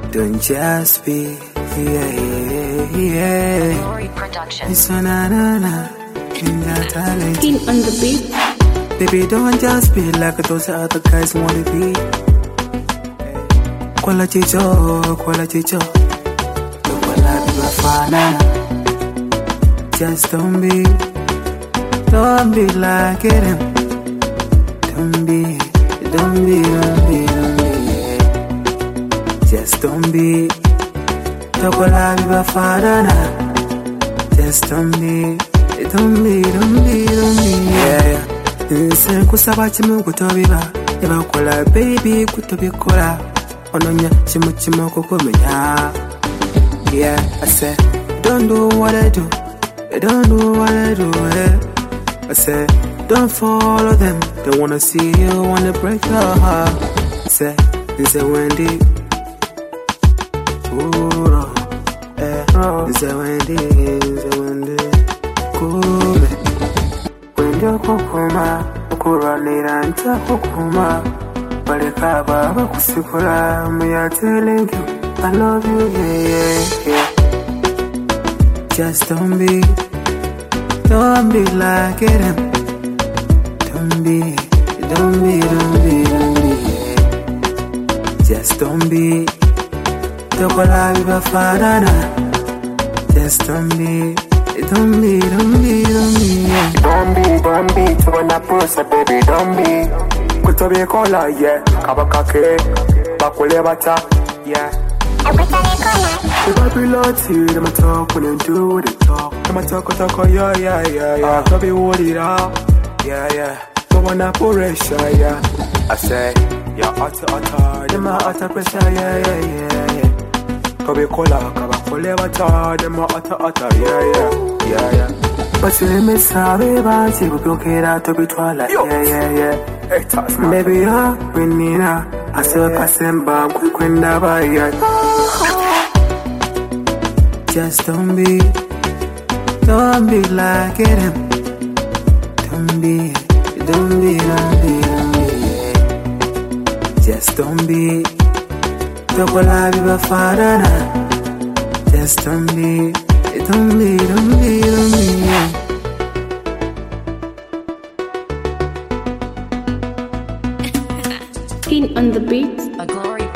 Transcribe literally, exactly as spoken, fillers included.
Don't just be, yeah, yeah, yeah. Glory Production. It's na na na, in that talent. In on the beat. Baby, don't just be like those other guys wanna be. Quality job, quality job. Don't wanna be my father. Just don't be, don't be like him. Don't be, don't be, don't be, don't be. Just don't be, don't wanna be my father. Just don't be, don't be, don't be, don't be. Yeah. Nse kusaba chimu kutobiba Eba kola baby kutobikola Ononya chimu chimu kukumenya. Yeah, I said don't do what I do, don't do what I do, eh. I said don't follow them, they wanna see you, wanna break your heart. I said Nse Wendy, ooh no, eh. Nse Wendy, Nse Wendy, kume Wendy kukuma, ukuranira ncha kukuma. Baleka baba kusikula, me I telling you I love you, yeah, yeah, yeah. Just don't be, don't be like him. Don't be, don't be, don't be, don't be, yeah. Just don't be, don't wanna be my father. Just don't be, don't be, don't be, don't be, yeah. Don't be, don't be, to wanna push baby, don't be. Kutobe kola, yeah. Kabakake, bakule bata, yeah. The Babyloti, them a talk when they do the talk. Them a talk, talk, yeah, yeah, yeah, yeah. Tobe hold it up, yeah, yeah. Don't wanna pressure, yeah. I say, yeah, utter, utter, them a utter pressure, yeah, yeah, yeah, yeah. Tobe kola, kabakule bata, them a utter, utter, yeah, yeah, yeah, yeah. But you me sabe ba si bu bloke da to be twala, yeah, yeah, yeah. Hey, toss, man. Baby, ya, winina, aso kasemba, kukwenda ba, yeah. Just don't be, don't be like him. Don't be, don't be, don't be, don't be, yeah. Just don't be, don't wanna be my father. Just don't be, don't be, don't be, don't be, yeah. In on the beat. A Glory